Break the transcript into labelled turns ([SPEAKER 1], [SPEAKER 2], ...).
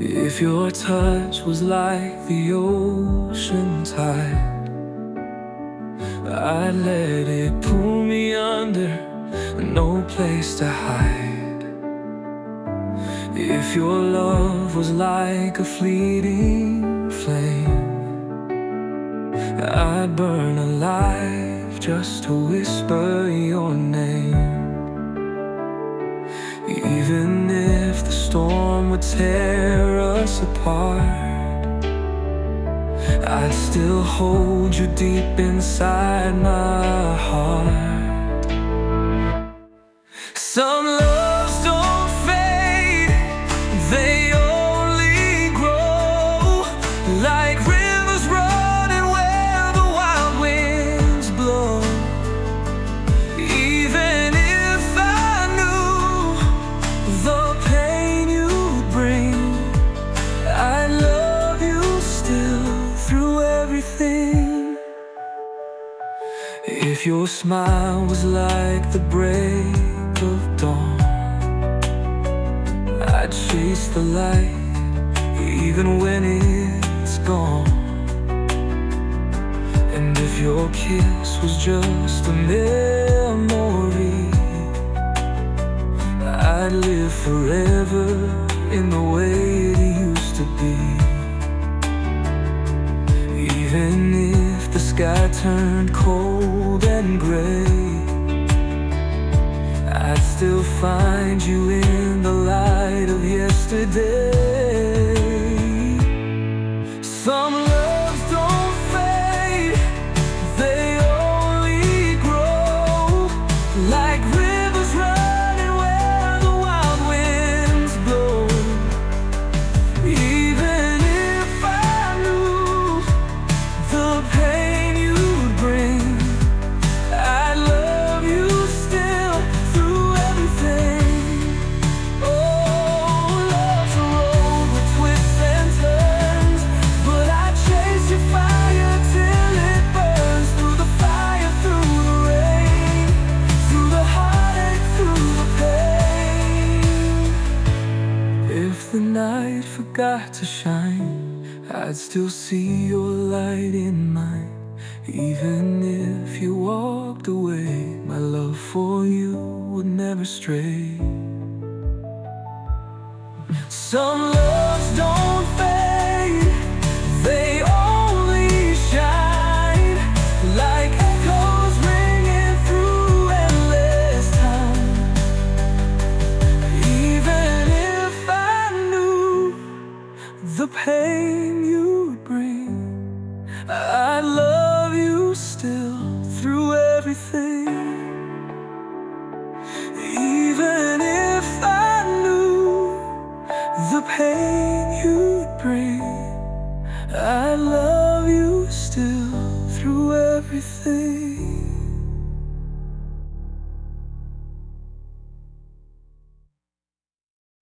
[SPEAKER 1] If your touch was like the ocean tide, I'd let it pull me under, no place to hide. If your love was like a fleeting flame, I'd burn alive just to whisper your name. Even if the storm would tear us apart, I'd still hold you deep inside my heart. Some loves don't fade, they only grow, like rivers running where the wild winds blow. Even if I knew the pain you'd bring, I love you still through everything. If your smile was like the break of dawn, I'd chase the light even when it's gone. And if your kiss was just a memory, I'd live forever in the way it used to be. Even if the sky turned cold and gray, I'd still find you in the light of yesterday. Some loves don't fade, they only grow, like rivers running where the wild winds blow. Even if I knew the pain you'd bring, I'd love you still through everything. Oh, love's a road with twists and turns, but I chase your fire till it burns. Through the fire, through the rain, through the heartache, through the pain. If the night forgot to shine, I'd still see your light in mine. Even if you walked away, my love for you would never stray. Some loves don't fade, they only shine, like echoes ringing through endless time. Even if I knew the pain you'd bring, I'd love you still through everything. Even if I knew the pain you'd bring, I love you still through everything.